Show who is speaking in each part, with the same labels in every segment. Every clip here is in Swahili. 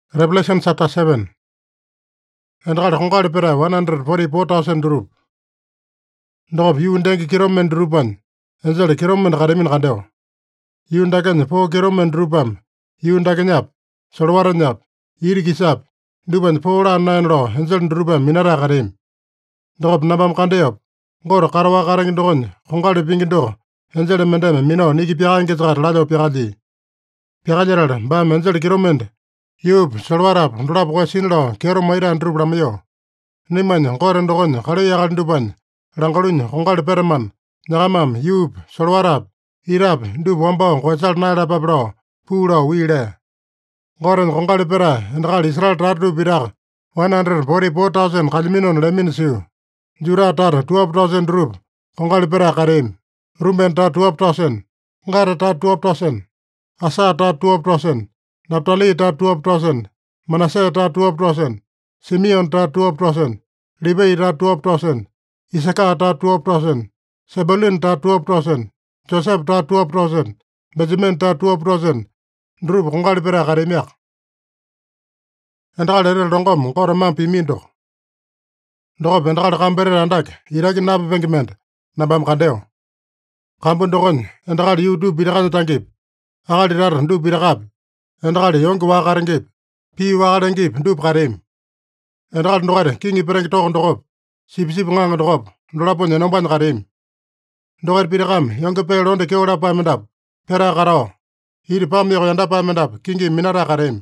Speaker 1: Revelation chapter 7. And God Hongari Pera 144,000 drup. Dog you ndangi kiromen drupan. And the kiromen Haramin Hadel. You ndagan po kiromen drupam. You ndaganyap. Solwaranyap. Yirikisap. Duban pora nine ro. And the drupam Minara Harim. Dog Nabam Kandeop. Gor Karawa Karang Don. Hongari Pingido. And the Mendem Mino Niki Piangezar Lado Piradi. Piajar Bam and the kiromen. Yub, Salwarap, Drap Wasinlo, Kero Maira and Drubramio. Niman, Goran Dogon, Haria Duban, Rangalun, Hongal Perman, Naramam, Yub, Salwarap, Irab, Dubomba, Wasal Nara Babro, Pura, Wile. Goran Hongal Pera, and Ral Israel Radu Birak, 144,000 Kalminon Leminsu. Juratar, 12,000 Rub, Hongal Pera Karim, Rumbenta 12,000, Garata 12,000, Asata 12,000. Naphtali ta 12,000, Manasseh ta 12,000, Simeon ta 12,000, Levi ta 12,000, Issachar ta 12,000, Zebulun ta 12,000, Joseph ta 12,000, Benjamin ta 12,000, Drup Hongali Pera Karemiak. And all the Rongom, Goraman Pimindo. Dog and all the Camber and Dak, Iraqi Nab Venkiment, Nabam Kandeo. Kampun Dogon, and all you do Bidagan Tankip. All the Rar do Bidagab. And all the young Wakarangip, P. Wakarangip, Dup Karim. And all the King Ibrahim on the rope, Sipsipang on the rope, Drapon and Oban Karim. Doer Piram, younger pair on the Kyoda Pamendap, Pera Karo, He Pamir and Pamendap, King Minara Karim.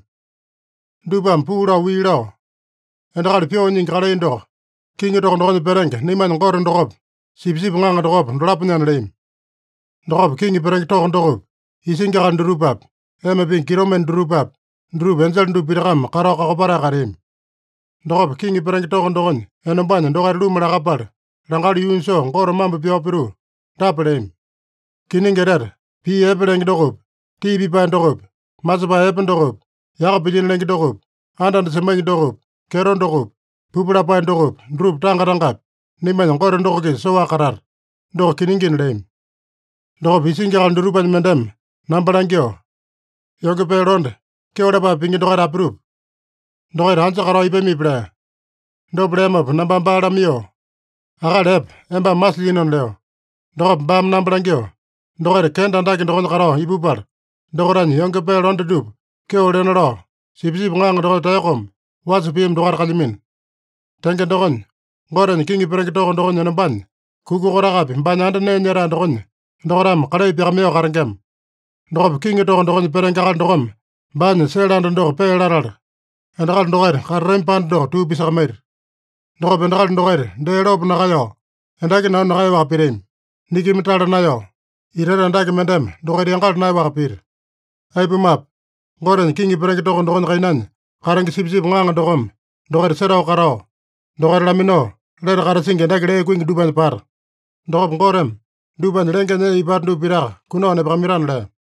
Speaker 1: Dupam Pura Wilo. And all the Pion in Kalendo, King of the Pereng, Niman Goran the rope, Sipsipang on the rope, Drapon and Rim. Drop King Ibrahim on the rope, he sing on the Rupap. Emma bin Kiromen Drupap, Drew Benzel du Piram, Karaka Karim. Dog King Ibrahim Togon, and a ban and Dogar Lumarapar, Rangal Yunso, Goramam Pio Tapper Kinningerer, P. Ebereng Dogop, T. Ban Dogop, Mazaba Eben Dogop, Yapin Leng Dogop, Andan Semang Dogop, Keron Dogop, Pupura Pan Dogop, Drup Tangarangap, Niman Goran Dogis, Soakarar, Dog Kinningin Lame. Dog Visinga and Ruban Mendem, Nambarangio. Yoga Peronde, Kyoda Ping Dora approve. Doy Hansakaro Ibemibra. Do blame of Nabambara Mio. Agadep, Emba Maslin on Leo. Dog Bam Nambrangio. Doy Kent and Dakin Ronaro, Ibupar. Doran, younger Peron the Dupe. Kyodanaro. Sipsip Lang Dotakom. What's Pim Dor Kalimin. Tanka Doron. Goran King Pereton Don and a ban. Kukurab, Banana Nera and Ron. Doram, Kare Piramio Karangam. Dog King of the Perengal Dom, Ban, Selan and Dog Peral, and Aldor, Harrempan Dog, 2 pieces of made. Dog and Aldor, they open Nagayo, and I can unrive Pirim. Niki Mitanayo, either and document them, Dog and Gal Nava appear. I boom up. Gordon King Perengaton and Don Rainan, Harang Sipsip Lang and Dom, Dog Serao Caro, Dog Lamino, let her sing and Dagre Queen Duban Par. Dog Gorem, Duban Rengan Ibardu Pira, Kuno and Bramiran.